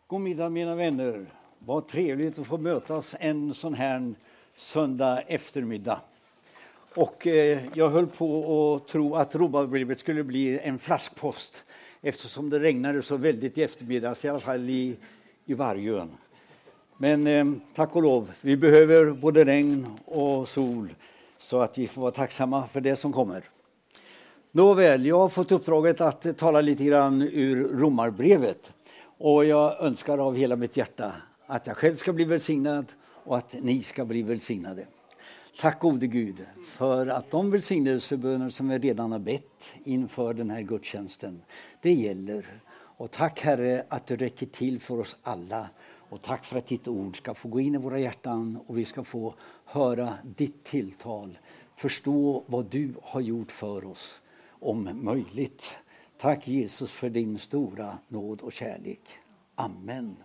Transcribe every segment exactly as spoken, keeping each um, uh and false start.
God middag mina vänner. Vad trevligt att få mötas en sån här söndag eftermiddag. Och eh, jag höll på att tro att Romarbrevet skulle bli en flaskpost. Eftersom det regnade så väldigt i eftermiddags, i alla fall i, i Vargön. Men eh, tack och lov, vi behöver både regn och sol. Så att vi får vara tacksamma för det som kommer. Nåväl, jag har fått uppdraget att tala lite grann ur Romarbrevet. Och jag önskar av hela mitt hjärta att jag själv ska bli välsignad och att ni ska bli välsignade. Tack gode Gud för att de välsignelseböner som vi redan har bett inför den här gudstjänsten, det gäller. Och tack Herre att du räcker till för oss alla. Och tack för att ditt ord ska få gå in i våra hjärtan och vi ska få höra ditt tilltal. Förstå vad du har gjort för oss om möjligt. Tack Jesus för din stora nåd och kärlek. Amen.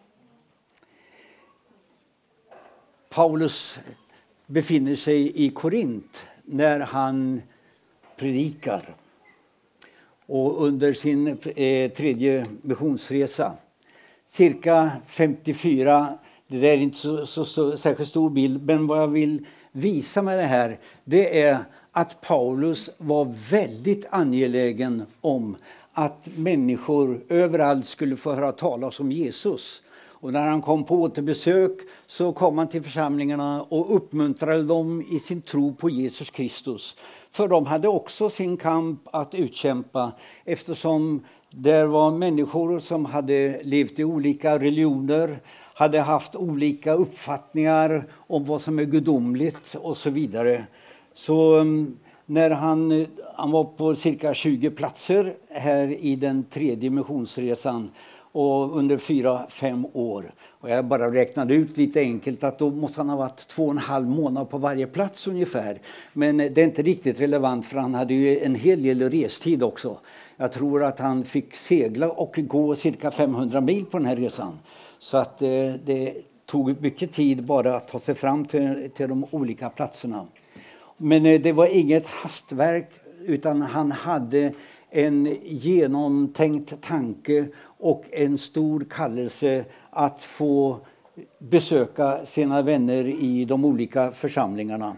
Paulus befinner sig i Korint när han predikar. Och under sin eh, tredje missionsresa. Cirka femtiofyra, det där är inte så, så, så särskilt stor bild. Men vad jag vill visa med det här, det är att Paulus var väldigt angelägen om att människor överallt skulle få höra talas om Jesus. Och när han kom på återbesök så kom han till församlingarna och uppmuntrade dem i sin tro på Jesus Kristus. För de hade också sin kamp att utkämpa eftersom det var människor som hade levt i olika religioner, hade haft olika uppfattningar om vad som är gudomligt och så vidare. Så när han, han var på cirka tjugo platser här i den tredje missionsresan och under fyra, fem år. Och jag bara räknade ut lite enkelt att då måste han ha varit två och en halv månad på varje plats ungefär. Men det är inte riktigt relevant för han hade ju en hel del restid också. Jag tror att han fick segla och gå cirka femhundra mil på den här resan. Så att det, det tog mycket tid bara att ta sig fram till, till de olika platserna. Men det var inget hastverk utan han hade en genomtänkt tanke och en stor kallelse att få besöka sina vänner i de olika församlingarna.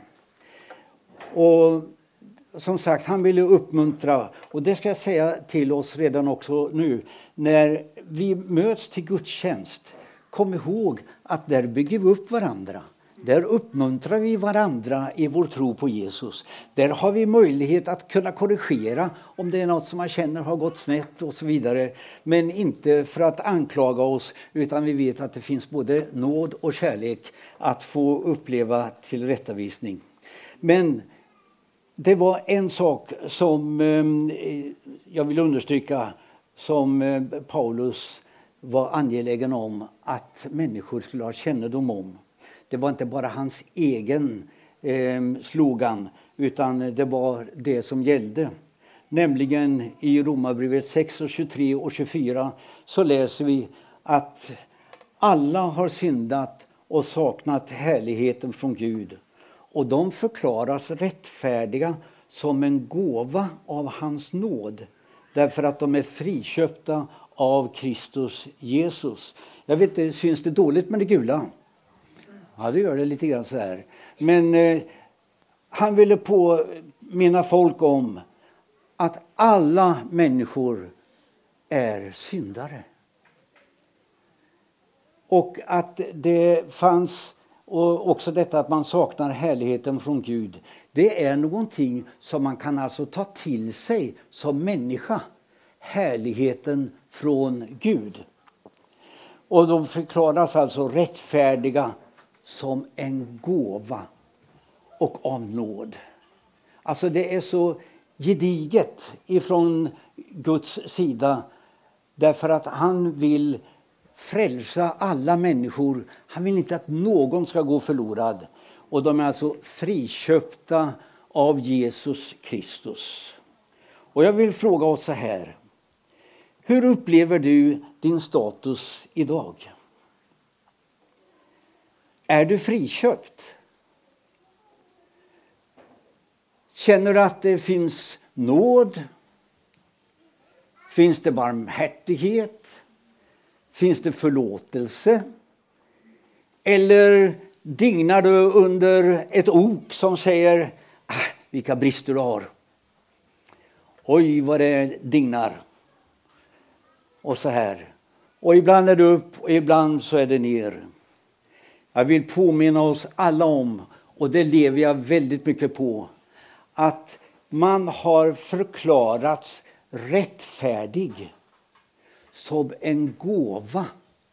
Och som sagt, han ville uppmuntra, och det ska jag säga till oss redan också nu, när vi möts till gudstjänst, kom ihåg att där bygger vi upp varandra. Där uppmuntrar vi varandra i vår tro på Jesus. Där har vi möjlighet att kunna korrigera om det är något som man känner har gått snett och så vidare. Men inte för att anklaga oss utan vi vet att det finns både nåd och kärlek att få uppleva till rättavisning. Men det var en sak som eh, jag vill understryka som eh, Paulus var angelägen om att människor skulle ha kännedom om. Det var inte bara hans egen eh, slogan utan det var det som gällde. Nämligen i Romarbrevet sex och tjugotre och tjugofyra så läser vi att alla har syndat och saknat härligheten från Gud. Och de förklaras rättfärdiga som en gåva av hans nåd. Därför att de är friköpta av Kristus Jesus. Jag vet inte, syns det dåligt med det gula? Ja, det gör det lite grann så här. Men eh, han ville påminna folk om att alla människor är syndare. Och att det fanns, och också detta att man saknar härligheten från Gud. Det är någonting som man kan alltså ta till sig som människa. Härligheten från Gud. Och de förklaras alltså rättfärdiga som en gåva och av nåd. Alltså det är så gediget ifrån Guds sida därför att han vill frälsa alla människor. Han vill inte att någon ska gå förlorad. Och de är alltså friköpta av Jesus Kristus. Och jag vill fråga oss så här. Hur upplever du din status idag? Är du friköpt? Känner du att det finns nåd? Finns det barmhärtighet? Finns det förlåtelse? Eller dignar du under ett ok som säger ah, vilka brister du har? Oj, vad det dignar. Och så här. Och ibland är det upp och ibland så är det ner. Jag vill påminna oss alla om, och det lever jag väldigt mycket på, att man har förklarats rättfärdig som en gåva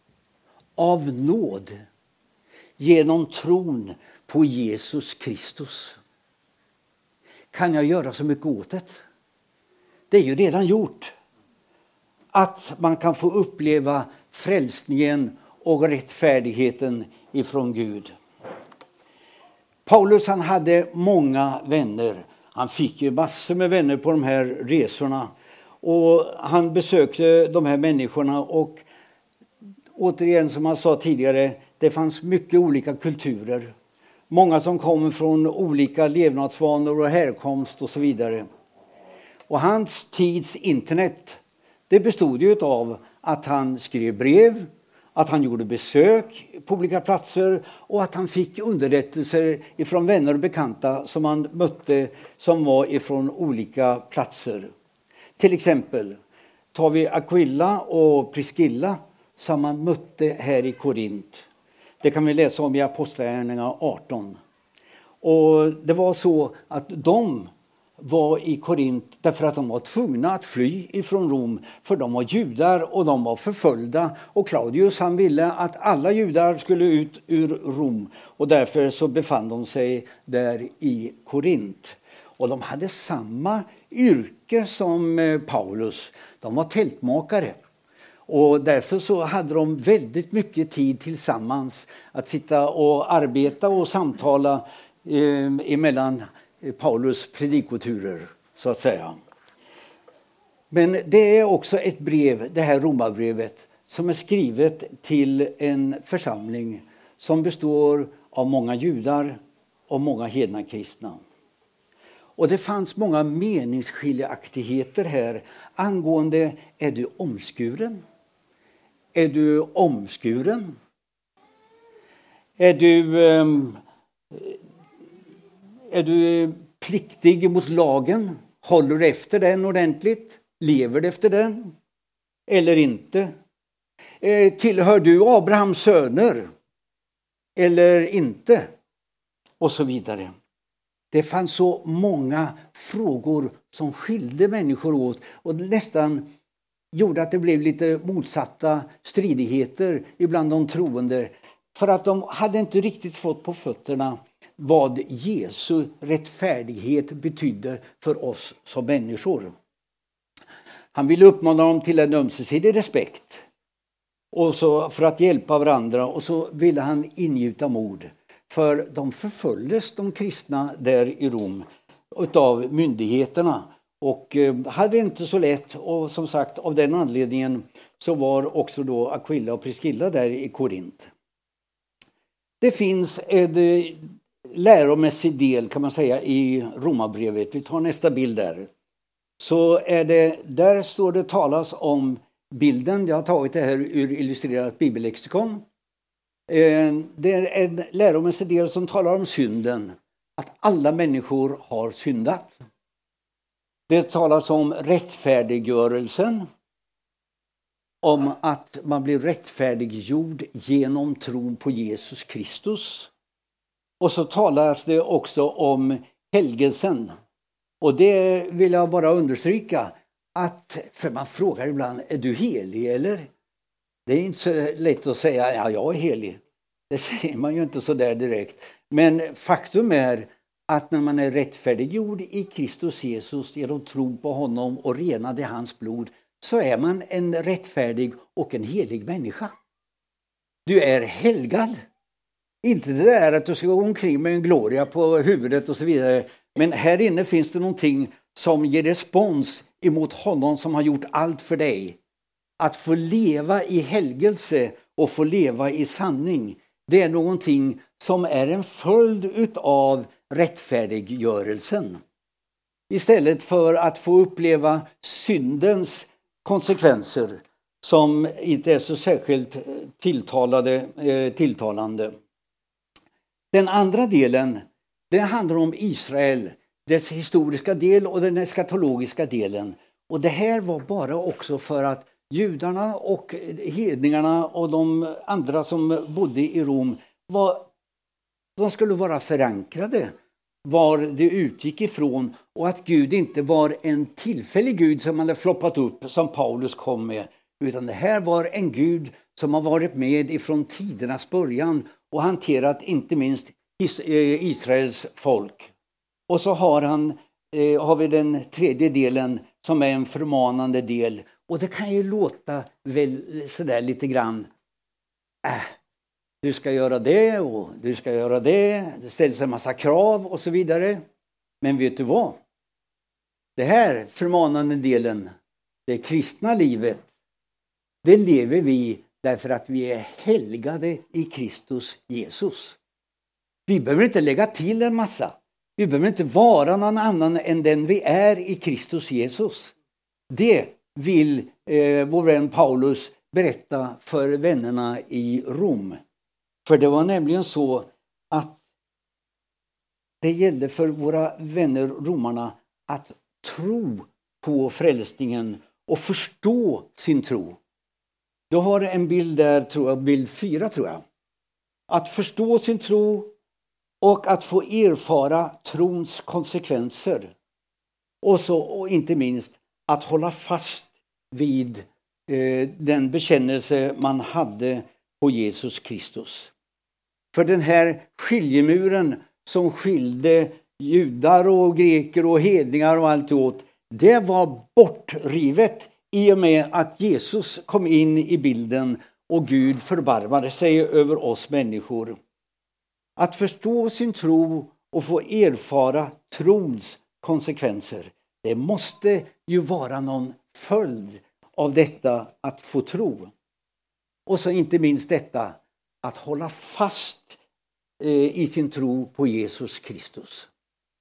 av nåd genom tron på Jesus Kristus. Kan jag göra så mycket åt det? Det är ju redan gjort. Att man kan få uppleva frälsningen och rättfärdigheten ifrån Gud. Paulus, han hade många vänner. Han fick ju massor med vänner på de här resorna. Och han besökte de här människorna och återigen som jag sa tidigare, det fanns mycket olika kulturer. Många som kom från olika levnadsvanor och härkomst och så vidare. Och hans tids internet, det bestod ju av att han skrev brev, att han gjorde besök på olika platser och att han fick underrättelser ifrån vänner och bekanta som han mötte som var ifrån olika platser. Till exempel tar vi Aquila och Priscilla som man mötte här i Korint. Det kan vi läsa om i Apostlagärningarna arton. Och det var så att de var i Korint därför att de var tvungna att fly ifrån Rom, för de var judar och de var förföljda, och Claudius, han ville att alla judar skulle ut ur Rom, och därför så befann de sig där i Korint. Och de hade samma yrke som Paulus, de var tältmakare. Och därför så hade de väldigt mycket tid tillsammans att sitta och arbeta och samtala eh, emellan Paulus predikoturer, så att säga. Men det är också ett brev, det här Romarbrevet, som är skrivet till en församling som består av många judar och många hedna kristna. Och det fanns många meningsskiljaktigheter här angående, är du omskuren? Är du omskuren? Är du, är du pliktig mot lagen? Håller du efter den ordentligt? Lever du efter den? Eller inte? Tillhör du Abrahams söner? Eller inte? Och så vidare. Det fanns så många frågor som skilde människor åt och nästan gjorde att det blev lite motsatta stridigheter ibland de troende. För att de hade inte riktigt fått på fötterna vad Jesu rättfärdighet betydde för oss som människor. Han ville uppmana dem till en ömsesidig respekt och så för att hjälpa varandra, och så ville han ingjuta mod. För de förföljdes, de kristna där i Rom, utav myndigheterna. Och hade det inte så lätt, och som sagt av den anledningen så var också då Aquila och Priscilla där i Korint. Det finns en läromässig del, kan man säga, i Romarbrevet. Vi tar nästa bild där. Så är det, där står det talas om bilden, jag har tagit det här ur illustrerat bibellexikon. Det är en läromässig del som talar om synden, att alla människor har syndat. Det talas om rättfärdiggörelsen, om att man blir rättfärdiggjord genom tron på Jesus Kristus. Och så talas det också om helgelsen. Och det vill jag bara understryka, att för man frågar ibland, är du helig eller? Det är inte så lätt att säga, ja, jag är helig. Det säger man ju inte så där direkt. Men faktum är att när man är rättfärdiggjord i Kristus Jesus genom tro på honom och renad i hans blod, så är man en rättfärdig och en helig människa. Du är helgad. Inte det där att du ska gå omkring med en gloria på huvudet och så vidare. Men här inne finns det någonting som ger respons emot honom som har gjort allt för dig. Att få leva i helgelse och få leva i sanning, det är någonting som är en följd av rättfärdiggörelsen. Istället för att få uppleva syndens konsekvenser, som inte är så särskilt tilltalade, eh, tilltalande. Den andra delen, det handlar om Israel, dess historiska del och den eskatologiska delen. Och det här var bara också för att judarna och hedningarna och de andra som bodde i Rom var, de skulle vara förankrade var det utgick ifrån, och att Gud inte var en tillfällig Gud som hade floppat upp som Paulus kom med, utan det här var en Gud som har varit med ifrån tidernas början och hanterat inte minst Israels folk. Och så har, han, eh, har vi den tredje delen som är en förmanande del. Och det kan ju låta väl sådär lite grann. Äh, du ska göra det och du ska göra det. Det ställs en massa krav och så vidare. Men vet du vad? Det här förmanande delen, det kristna livet, det lever vi därför att vi är helgade i Kristus Jesus. Vi behöver inte lägga till en massa. Vi behöver inte vara någon annan än den vi är i Kristus Jesus. Det vill eh, vår vän Paulus berätta för vännerna i Rom. För det var nämligen så att det gällde för våra vänner romarna att tro på frälsningen och förstå sin tro. Du har en bild där, tror jag, bild fyra tror jag. Att förstå sin tro och att få erfara trons konsekvenser. Och så, och inte minst, att hålla fast vid eh, den bekännelse man hade på Jesus Kristus. För den här skiljemuren som skilde judar och greker och hedningar och allt åt, det var bortrivet i och med att Jesus kom in i bilden och Gud förbarmade sig över oss människor. Att förstå sin tro och få erfara trons konsekvenser, det måste ju vara någon följd av detta att få tro. Och så inte minst detta att hålla fast eh, i sin tro på Jesus Kristus.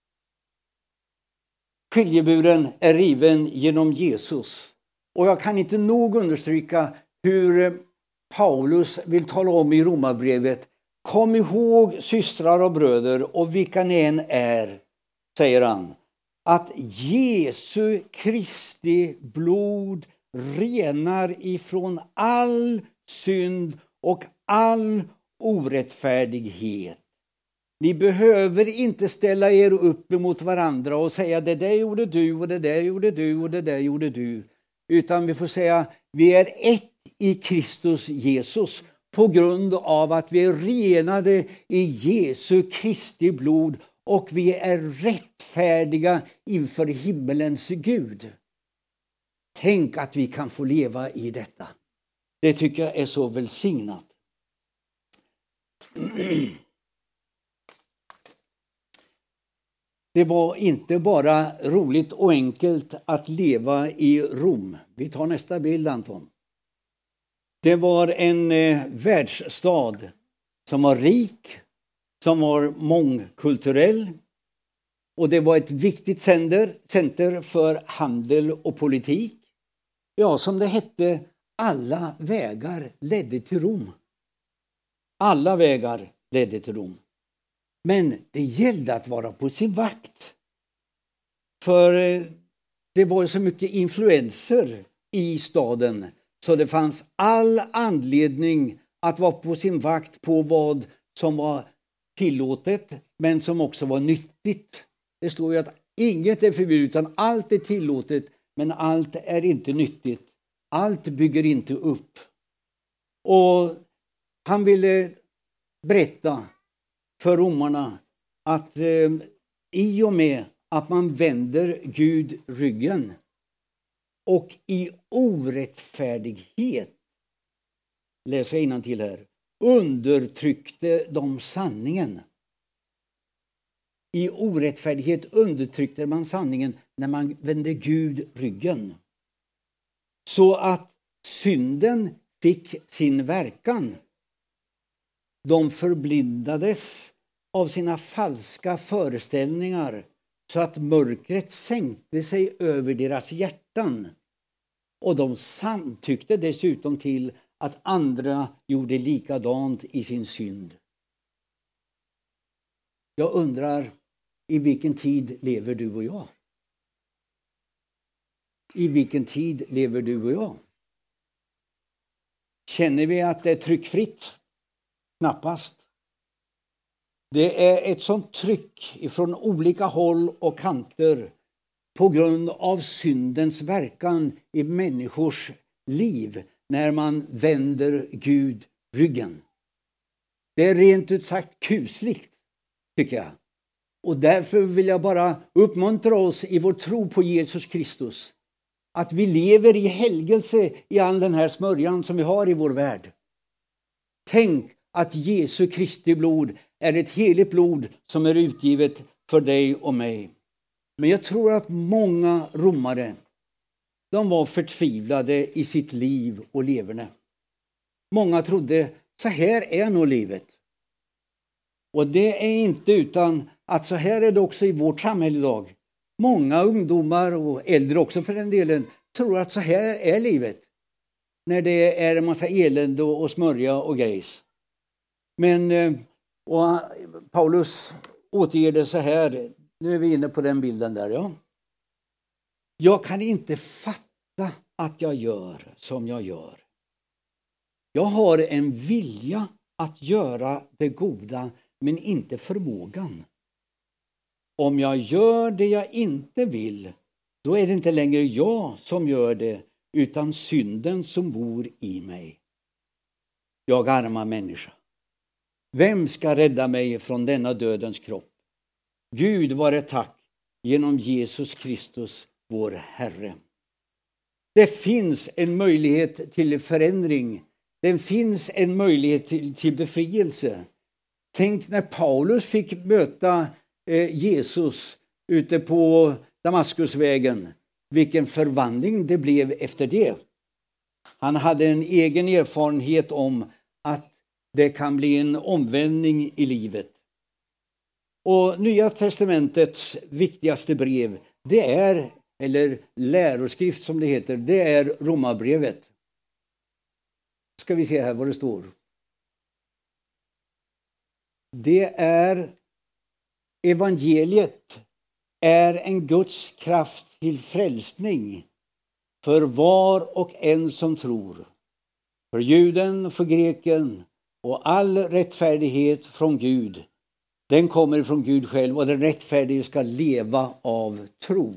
Skiljeburen är riven genom Jesus. Och jag kan inte nog understryka hur Paulus vill tala om i Romarbrevet. Kom ihåg, systrar och bröder, och vilka ni än är, säger han, att Jesu Kristi blod renar ifrån all synd och all orättfärdighet. Ni behöver inte ställa er upp emot varandra och säga det där gjorde du och det där gjorde du och det där gjorde du. Utan vi får säga vi är ett i Kristus Jesus på grund av att vi är renade i Jesu Kristi blod och vi är rättfärdiga inför himmelens Gud. Tänk att vi kan få leva i detta. Det tycker jag är så välsignat. Det var inte bara roligt och enkelt att leva i Rom. Vi tar nästa bild, Anton. Det var en eh, världsstad som var rik, som var mångkulturell. Och det var ett viktigt center, center för handel och politik. Ja, som det hette, alla vägar ledde till Rom. Alla vägar ledde till Rom. Men det gällde att vara på sin vakt. För det var så mycket influenser i staden så det fanns all anledning att vara på sin vakt på vad som var tillåtet men som också var nyttigt. Det står ju att inget är förbjudet utan allt är tillåtet men allt är inte nyttigt. Allt bygger inte upp. Och han ville berätta för romarna att eh, i och med att man vänder Gud ryggen och i orättfärdighet, läser jag innantill här, undertryckte de sanningen. I orättfärdighet undertryckte man sanningen när man vände Gud ryggen. Så att synden fick sin verkan. De förblindades av sina falska föreställningar så att mörkret sänkte sig över deras hjärtan. Och de samtyckte dessutom till att andra gjorde likadant i sin synd. Jag undrar, i vilken tid lever du och jag? I vilken tid lever du och jag? Känner vi att det är tryckfritt? Knappast. Det är ett sånt tryck ifrån olika håll och kanter på grund av syndens verkan i människors liv när man vänder Gud ryggen. Det är rent ut sagt kusligt, tycker jag. Och därför vill jag bara uppmuntra oss i vår tro på Jesus Kristus. Att vi lever i helgelse i all den här smörjan som vi har i vår värld. Tänk att Jesu Kristi blod är ett heligt blod som är utgivet för dig och mig. Men jag tror att många romare, de var förtvivlade i sitt liv och leverne. Många trodde, så här är nog livet. Och det är inte utan att så här är det också i vårt samhälle idag. Många ungdomar och äldre också för den delen tror att så här är livet. När det är en massa elände och smörja och grejs. Men och Paulus återger det så här. Nu är vi inne på den bilden där, ja. Jag kan inte fatta att jag gör som jag gör. Jag har en vilja att göra det goda, men inte förmågan. Om jag gör det jag inte vill, då är det inte längre jag som gör det, utan synden som bor i mig. Jag arma människa. Vem ska rädda mig från denna dödens kropp? Gud vare tack genom Jesus Kristus, vår Herre. Det finns en möjlighet till förändring. Det finns en möjlighet till, till befrielse. Tänk när Paulus fick möta eh, Jesus ute på Damaskusvägen. Vilken förvandling det blev efter det. Han hade en egen erfarenhet om att det kan bli en omvändning i livet. Och Nya testamentets viktigaste brev, det är, eller läroskrift som det heter, det är Romarbrevet. Ska vi se här vad det står. Det är evangeliet är en Guds kraft till frälsning för var och en som tror. För juden och för greken, och all rättfärdighet från Gud. Den kommer från Gud själv, och den rättfärdige ska leva av tro.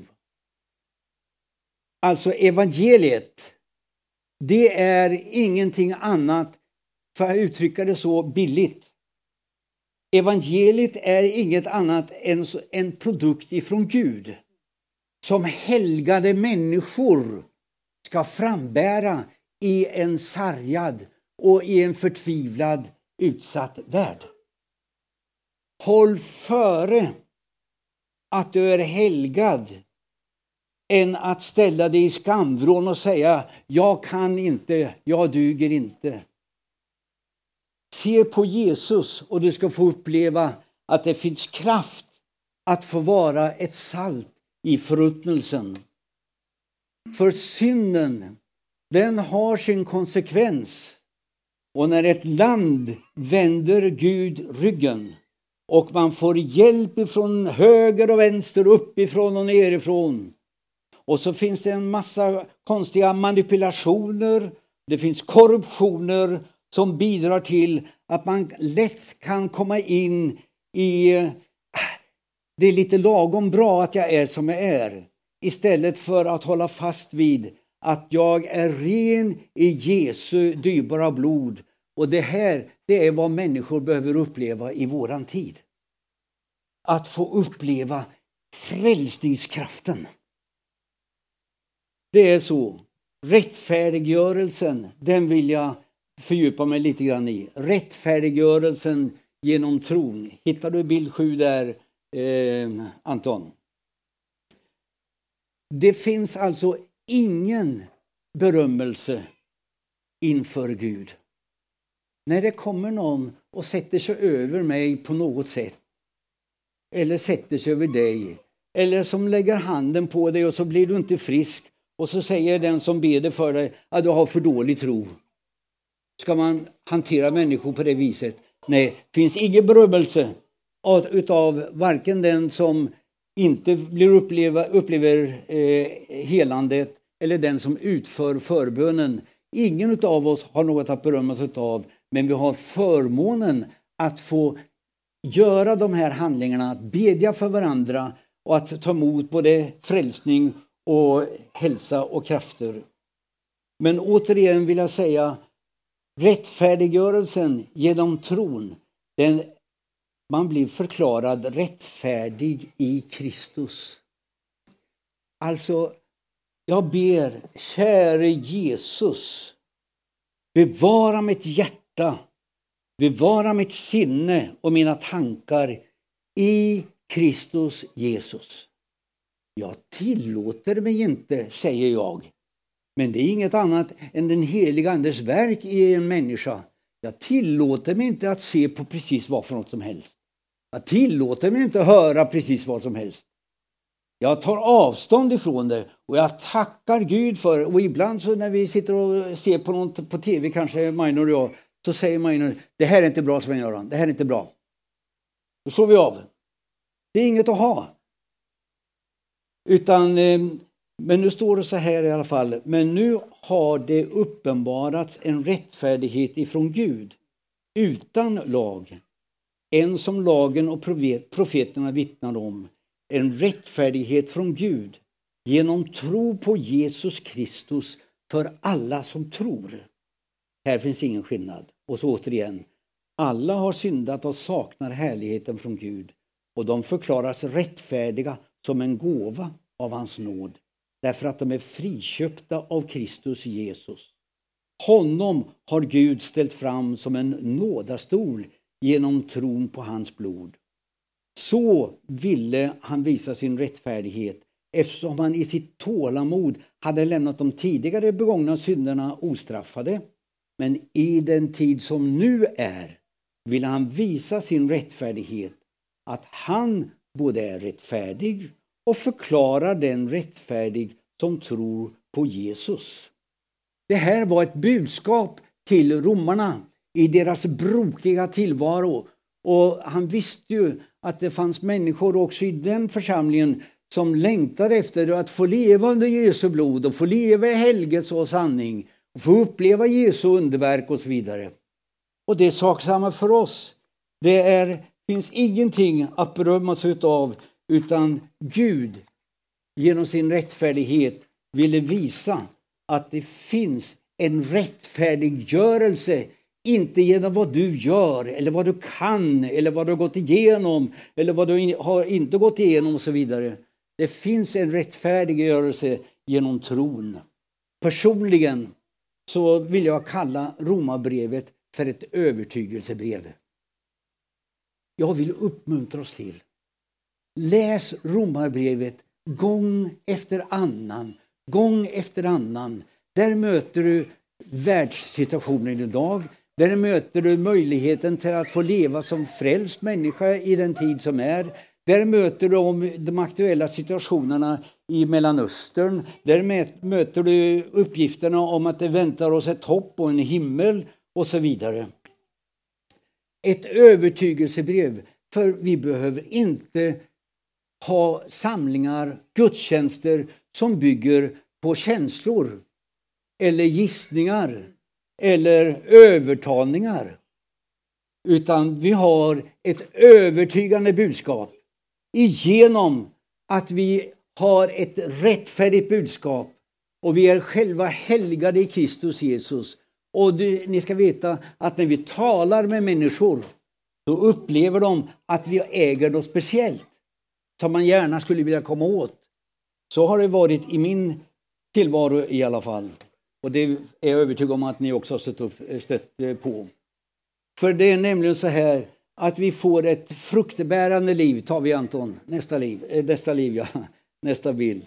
Alltså evangeliet, det är ingenting annat, för att uttrycka det så billigt. Evangeliet är inget annat än en produkt ifrån Gud som helgade människor ska frambära i en sargad och i en förtvivlad utsatt värld. Håll före att du är helgad än att ställa dig i skamvrån och säga jag kan inte, jag duger inte. Se på Jesus och du ska få uppleva att det finns kraft att få vara ett salt i förruttnelsen. För synden, den har sin konsekvens. Och när ett land vänder Gud ryggen och man får hjälp ifrån höger och vänster, uppifrån och nerifrån. Och så finns det en massa konstiga manipulationer, det finns korruptioner som bidrar till att man lätt kan komma in i det är lite lagom bra att jag är som jag är. Istället för att hålla fast vid att jag är ren i Jesu dyrbara blod. Och det här, det är vad människor behöver uppleva i våran tid. Att få uppleva frälsningskraften. Det är så. Rättfärdiggörelsen, den vill jag fördjupa mig lite grann i. Rättfärdiggörelsen genom tron. Hittar du bild sju där, eh, Anton? Det finns alltså ingen berömmelse inför Gud. När det kommer någon och sätter sig över mig på något sätt, eller sätter sig över dig, eller som lägger handen på dig och så blir du inte frisk och så säger den som ber det för dig att du har för dålig tro. Ska man hantera människor på det viset? Nej, finns ingen berömmelse av, utav varken den som inte blir uppleva, upplever eh, helandet eller den som utför förbönen. Ingen av oss har något att berömma sig av, men vi har förmånen att få göra de här handlingarna, att bedja för varandra och att ta emot både frälsning och hälsa och krafter. Men återigen vill jag säga, rättfärdiggörelsen genom tron, den, man blir förklarad rättfärdig i Kristus. Alltså, jag ber, käre Jesus, bevara mitt hjärta, bevara mitt sinne och mina tankar i Kristus Jesus. Jag tillåter mig inte, säger jag. Men det är inget annat än den heliga Andes verk i en människa. Jag tillåter mig inte att se på precis vad för något som helst. Jag tillåter mig inte att höra precis vad som helst. Jag tar avstånd ifrån det och jag tackar Gud för det. Och ibland så när vi sitter och ser på något på tv, kanske Magnor och jag, så säger Magnor, det här är inte bra, Sven-Göran, det här är inte bra. Då slår vi av. Det är inget att ha. Utan, men nu står det så här i alla fall. Men nu har det uppenbarats en rättfärdighet ifrån Gud utan lag. En som lagen och profeterna vittnar om. En rättfärdighet från Gud genom tro på Jesus Kristus för alla som tror. Här finns ingen skillnad. Och så återigen. Alla har syndat och saknar härligheten från Gud. Och de förklaras rättfärdiga som en gåva av hans nåd. Därför att de är friköpta av Kristus Jesus. Honom har Gud ställt fram som en nådastol genom tron på hans blod. Så ville han visa sin rättfärdighet eftersom han i sitt tålamod hade lämnat de tidigare begångna synderna ostraffade. Men i den tid som nu är vill han visa sin rättfärdighet, att han både är rättfärdig och förklarar den rättfärdig som tror på Jesus. Det här var ett budskap till romarna i deras brokiga tillvaro. Och han visste ju att det fanns människor också i den församlingen som längtade efter att få leva under Jesu blod och få leva i helgelse och sanning och få uppleva Jesu underverk och så vidare. Och det är saksamma för oss. Det är, finns ingenting att berömma sig av, utan Gud genom sin rättfärdighet ville visa att det finns en rättfärdiggörelse, inte genom vad du gör eller vad du kan eller vad du har gått igenom eller vad du har inte gått igenom och så vidare. Det finns en rättfärdiggörelse genom tron. Personligen så vill jag kalla Romarbrevet för ett övertygelsebrev. Jag vill uppmuntra oss till. Läs Romarbrevet gång efter annan, gång efter annan. Där möter du världssituationen idag. Där möter du möjligheten till att få leva som frälst människa i den tid som är. Där möter du om de aktuella situationerna i Mellanöstern. Där möter du uppgifterna om att det väntar oss ett hopp och en himmel och så vidare. Ett övertygelsebrev, för vi behöver inte ha samlingar, gudstjänster som bygger på känslor eller gissningar eller övertalningar. Utan vi har ett övertygande budskap igenom att vi har ett rättfärdigt budskap och vi är själva helgade i Kristus Jesus. Och det, ni ska veta att när vi talar med människor så upplever de att vi äger något speciellt som man gärna skulle vilja komma åt. Så har det varit i min tillvaro i alla fall. Och det är jag övertygad om att ni också har stött, upp, stött på. För det är nämligen så här att vi får ett fruktbärande liv. Tar vi Anton, nästa liv, nästa liv ja, nästa bild.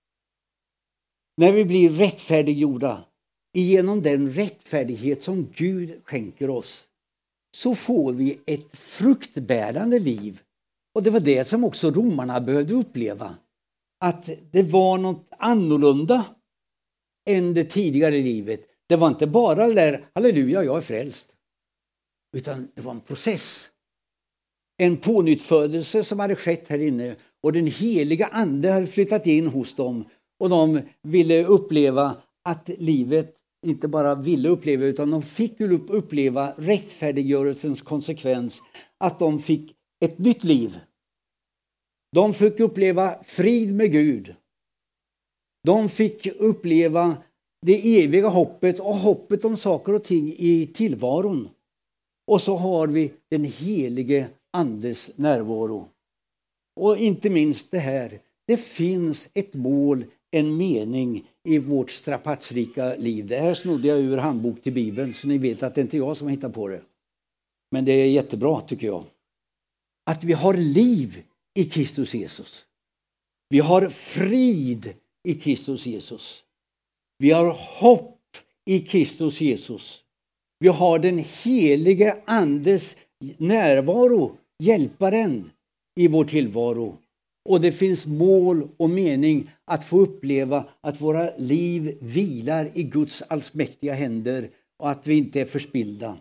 När vi blir rättfärdiggjorda genom den rättfärdighet som Gud skänker oss, så får vi ett fruktbärande liv. Och det var det som också romarna behövde uppleva. Att det var något annorlunda än det tidigare livet. Det var inte bara där, halleluja, jag är frälst. Utan det var en process. En pånyttfödelse som hade skett här inne. Och den heliga ande hade flyttat in hos dem. Och de ville uppleva att livet, inte bara ville uppleva, utan de fick uppleva rättfärdiggörelsens konsekvens. Att de fick ett nytt liv. De fick uppleva frid med Gud. De fick uppleva det eviga hoppet och hoppet om saker och ting i tillvaron. Och så har vi den helige andes närvaro. Och inte minst det här. Det finns ett mål, en mening i vårt strapatsrika liv. Det här snodde jag ur handbok till Bibeln, så ni vet att det inte är jag som hittar på det. Men det är jättebra, tycker jag. Att vi har liv i Kristus Jesus. Vi har frid i Kristus Jesus. Vi har hopp i Kristus Jesus. Vi har den helige andes närvaro, hjälparen i vår tillvaro. Och det finns mål och mening att få uppleva att våra liv vilar i Guds allsmäktiga händer och att vi inte är förspillda.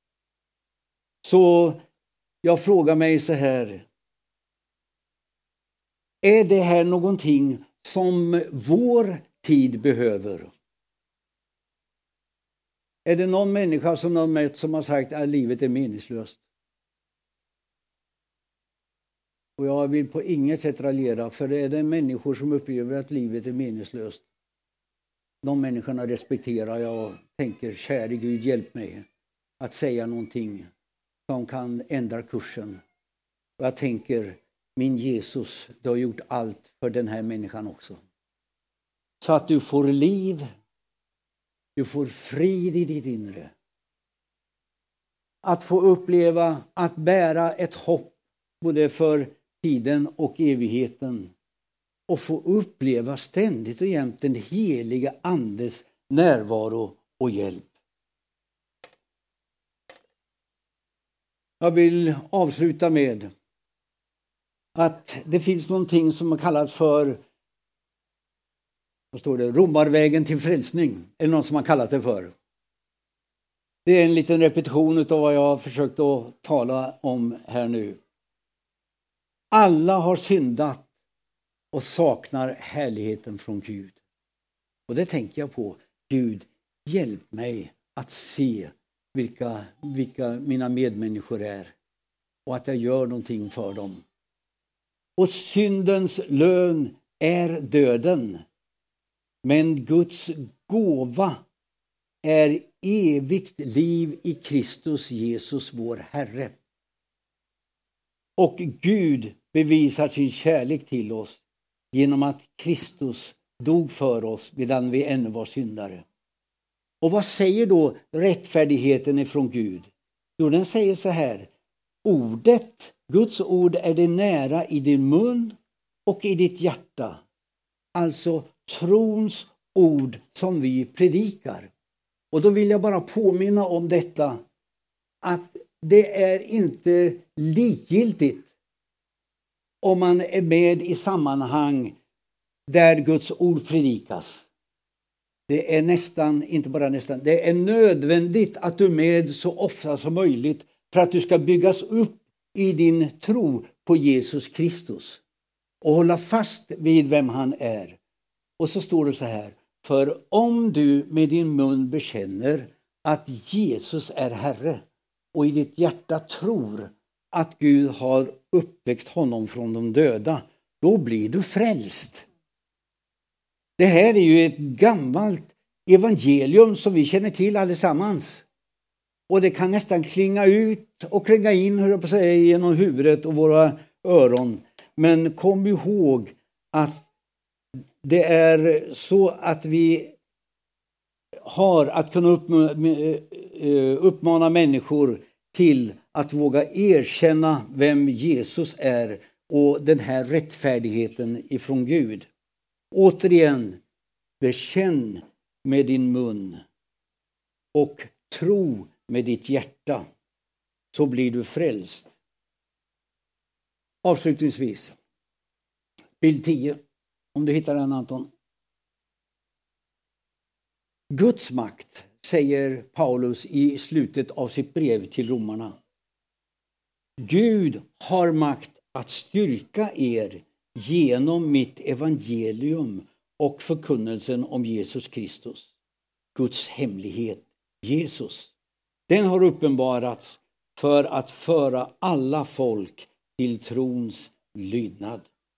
Så jag frågar mig så här. Är det här någonting som vår tid behöver? Är det någon människa som har mött som har sagt att livet är meningslöst? Och jag vill på inget sätt raljera, för är det människor som upplever att livet är meningslöst, de människorna respekterar jag och tänker, käre Gud, hjälp mig att säga någonting som kan ändra kursen. Och jag tänker, min Jesus, du har gjort allt för den här människan också. Så att du får liv, du får frid i ditt inre. Att få uppleva att bära ett hopp både för tiden och evigheten. Och få uppleva ständigt och jämt den heliga andes närvaro och hjälp. Jag vill avsluta med att det finns någonting som har kallats för, vad står det, Romarvägen till frälsning. Eller någon som har kallat det för. Det är en liten repetition av vad jag har försökt att tala om här nu. Alla har syndat och saknar härligheten från Gud. Och det tänker jag på. Gud, hjälp mig att se vilka, vilka mina medmänniskor är. Och att jag gör någonting för dem. Och syndens lön är döden. Men Guds gåva är evigt liv i Kristus Jesus vår Herre. Och Gud bevisar sin kärlek till oss genom att Kristus dog för oss medan vi ännu var syndare. Och vad säger då rättfärdigheten ifrån Gud? Jo, den säger så här. Ordet, Guds ord är det nära i din mun och i ditt hjärta. Alltså trons ord som vi predikar. Och då vill jag bara påminna om detta. Att det är inte likgiltigt om man är med i sammanhang där Guds ord predikas. Det är nästan, inte bara nästan, det är nödvändigt att du är med så ofta som möjligt för att du ska byggas upp i din tro på Jesus Kristus och hålla fast vid vem han är. Och så står det så här, för om du med din mun bekänner att Jesus är Herre och i ditt hjärta tror att Gud har uppväckt honom från de döda, då blir du frälst. Det här är ju ett gammalt evangelium som vi känner till allesammans. Och det kan nästan klinga ut och klinga in, hur jag på säga, genom huvudet och våra öron. Men kom ihåg att det är så att vi har att kunna uppmana människor till att våga erkänna vem Jesus är och den här rättfärdigheten ifrån Gud. Återigen, bekänn med din mun och tro med ditt hjärta, så blir du frälst. Avslutningsvis, bild tio, om du hittar den, Anton. Guds makt, säger Paulus i slutet av sitt brev till romarna. Gud har makt att styrka er genom mitt evangelium och förkunnelsen om Jesus Kristus. Guds hemlighet, Jesus. Den har uppenbarats för att föra alla folk till trons lydnad.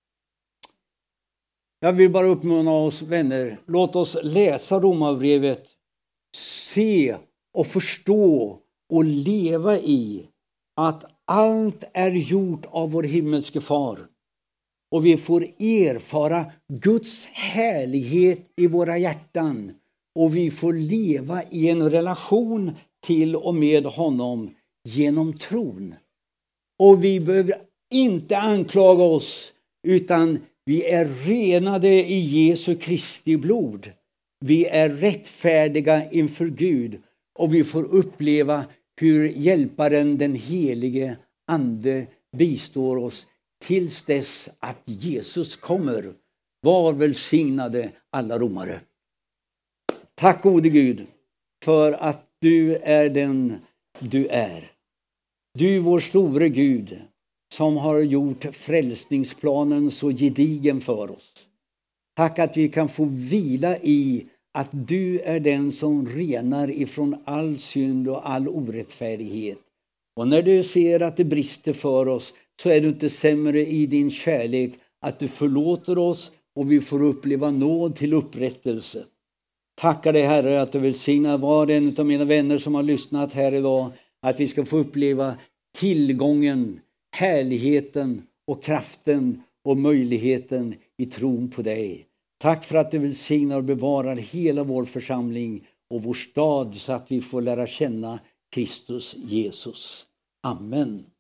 Jag vill bara uppmana oss vänner, låt oss läsa Romarbrevet, se och förstå och leva i att allt är gjort av vår himmelske far. Och vi får erfara Guds härlighet i våra hjärtan. Och vi får leva i en relation till och med honom genom tron. Och vi behöver inte anklaga oss, utan vi är renade i Jesu Kristi blod. Vi är rättfärdiga inför Gud och vi får uppleva hur hjälparen, den helige ande, bistår oss tills dess att Jesus kommer. Var välsignade alla romare. Tack gode Gud för att du är den du är. Du vår store Gud som har gjort frälsningsplanen så gedigen för oss. Tack att vi kan få vila i att du är den som renar ifrån all synd och all orättfärdighet. Och när du ser att det brister för oss så är du inte sämre i din kärlek att du förlåter oss och vi får uppleva nåd till upprättelse. Tackar dig Herre att du välsignar var en av mina vänner som har lyssnat här idag, att vi ska få uppleva tillgången, härligheten och kraften och möjligheten i tron på dig. Tack för att du välsignar och bevarar hela vår församling och vår stad så att vi får lära känna Kristus Jesus. Amen.